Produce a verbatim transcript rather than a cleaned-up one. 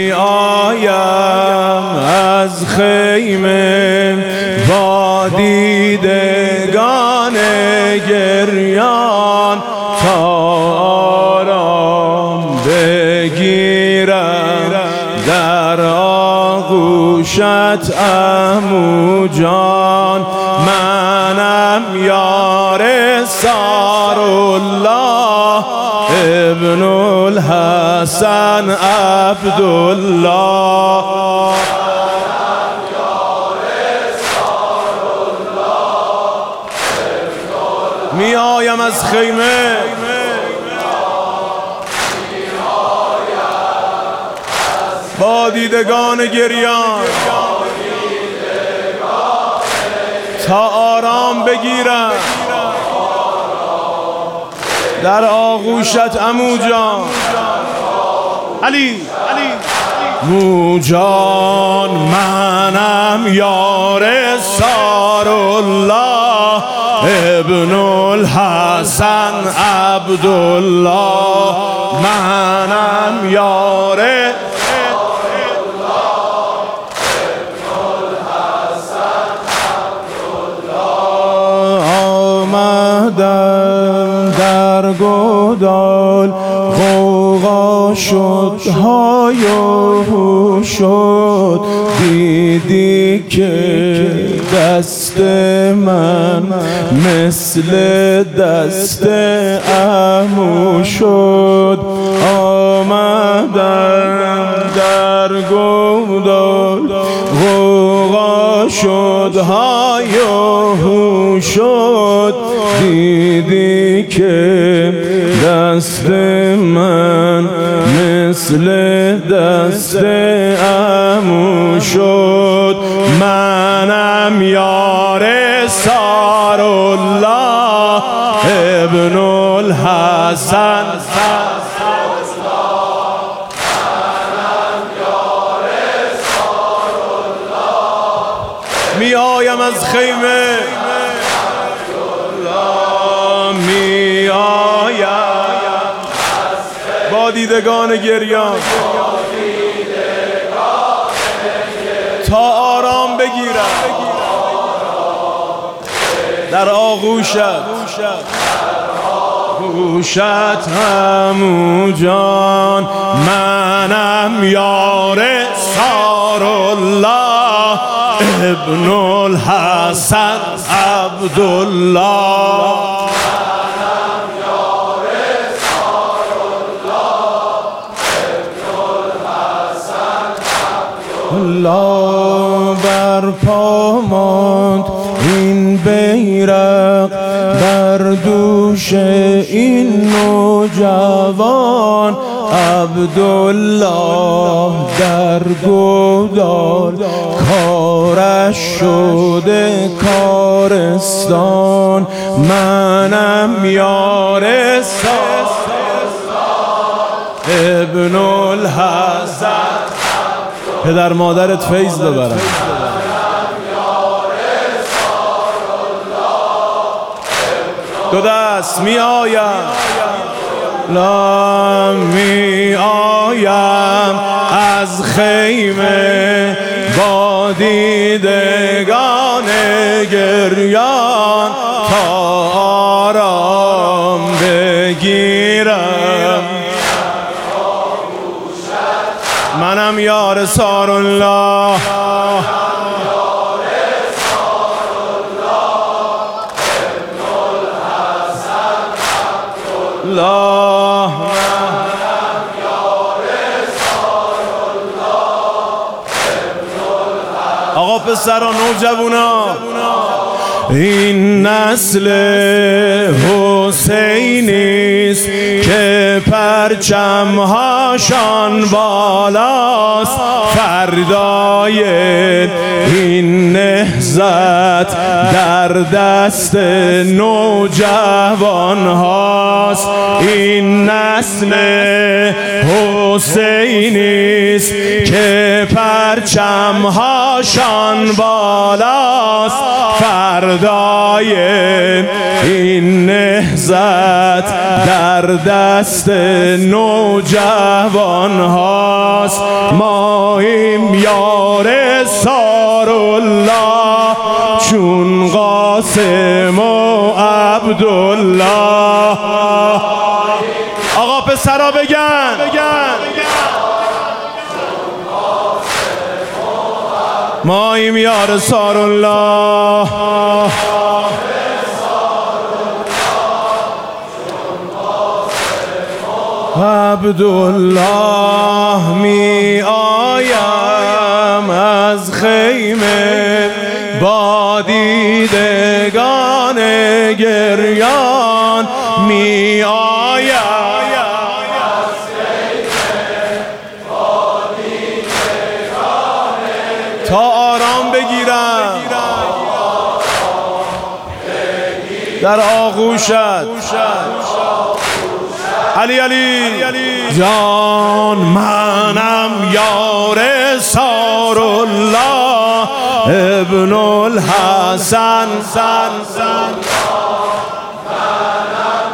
می آیم از خیمه با دیدگان گریان تا آرام بگیرم در آغوشت عمو جان. منم یار سارالله ابن الحسن عبدالله. می آیم از خیمه با دیدگان گریان تا آرام بگیرم در آغوشت عمو جان. علی عمو جان منم یار سارالله ابن الحسن عبدالله. منم یار در گودال غوغا شد های و شد دیدی که دست من مثل دست عمو شد. آمدم در گودال غوغا شد های و شد دیدی که دست من مثل دست عمو شد. منم یار سارالله ابن الحسن. می آیم از خیمه می آیم با دیدگان گریان تا آرام بگیرم در آغوشت گوشت عمو جان. منم یار سارالله ابن الحسن عبدالله. الله بر پا ماند این بیرق بر دوش این نوجوان. عبدالله در گودال کارش شده کارستان. منم یار ابن الحسن. پدر مادرت فیض ببرن. دو دست می آیم لا می آیم از خیمه با دیدگان گریان تا آرام بگیرم. منم یار سارالله الله. آقا پسران نوجوانا این نسل حسینیست که پرچمهاشان بالاست. فردای این نهضت در دست نوجوان هاست. این نسل حسینیست که پرچمهاشان بالاست. فردای این نهضت در دست نوجوان هاست. ما چون قاسم و عبدالله. آقا پسرا بگن ماییم یا رسول الله. عبدالله می آیم از خیمه با دیدگان گریان، می آیم از خیمه با دیدگان تا آرام بگیرم در آغوشت. علی علی جان منم یا رسول الله ابن الحسن.